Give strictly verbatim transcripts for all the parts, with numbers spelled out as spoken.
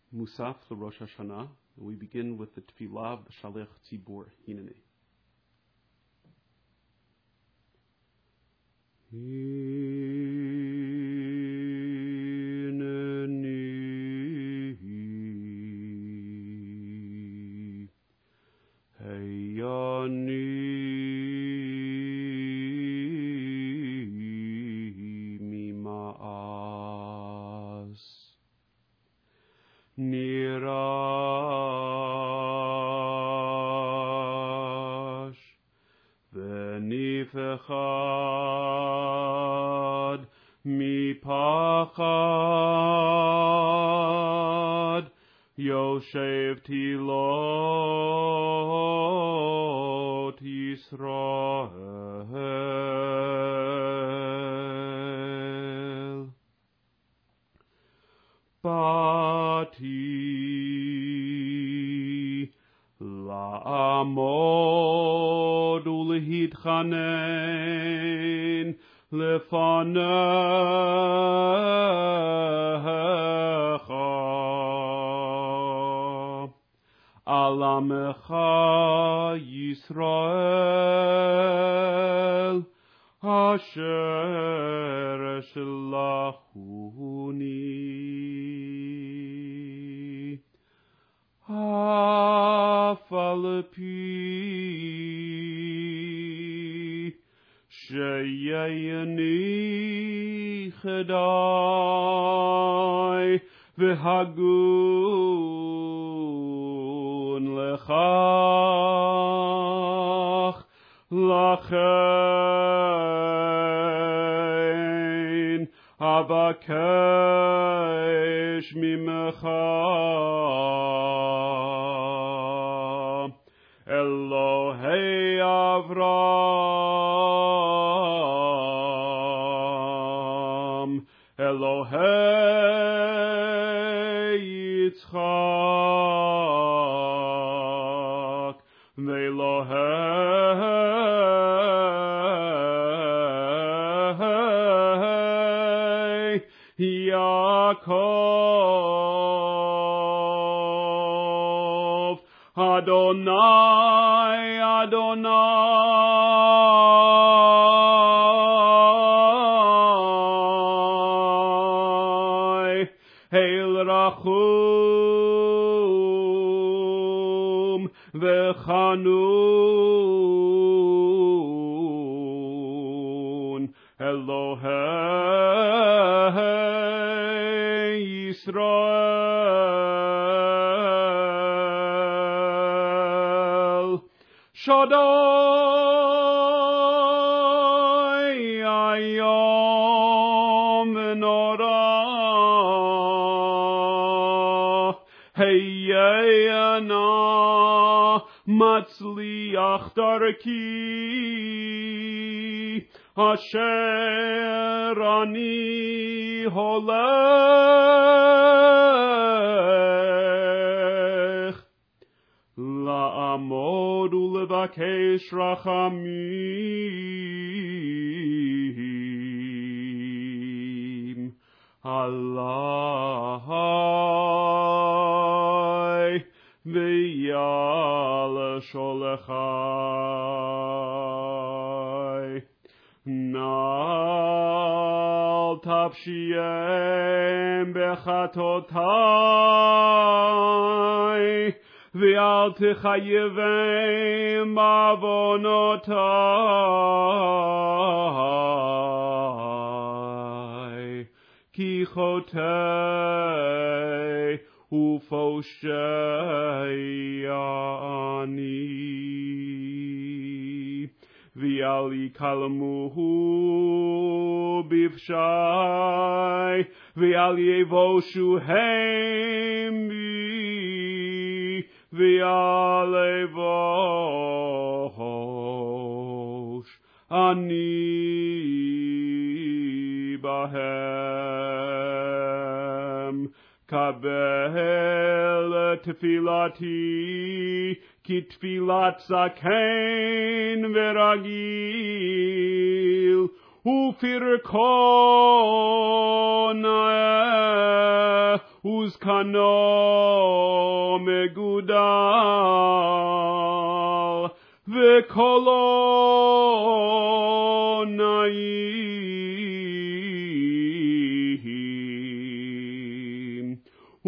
Musaf LaRosh Hashanah, and we begin with the Tefillah B'Shalech Tzibur Hineni. Hineni Heyani Mima'as Nirash V'nifechad Mipachad Yoshev Tilot Yisrael Bati La'amod Ulehitchanen Lefanecha Alamecha Yisrael Asher Shlachuni Afalpi Sheyeni Chedai V'hagun Lechach Lachein Avakesh Mimecha Elohei Avram Elohei Yitzchak Ve'Elohei Yaakov Adonai Adonai Heil Rachum V'Chanun Elohei Yisrael Shaddai Ayom Menorah Heyena Matzliach Darki Asher Ani Holech La'amod ulevakesh rachamim Alai v'yal sholechai Nal tapshiem bechatotai V'al techayevem avonotai Ki chotei ufoshei ani V'al yikalmuhu bivshai V'al yevoshu hemi V'alevosh ani bahem kabel tefilati ki tefilat zaken veragil ufirkon וזקנו מגודל, וקולו נעים,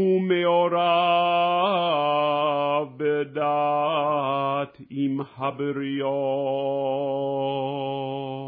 ומעורב בדעת עם הבריות.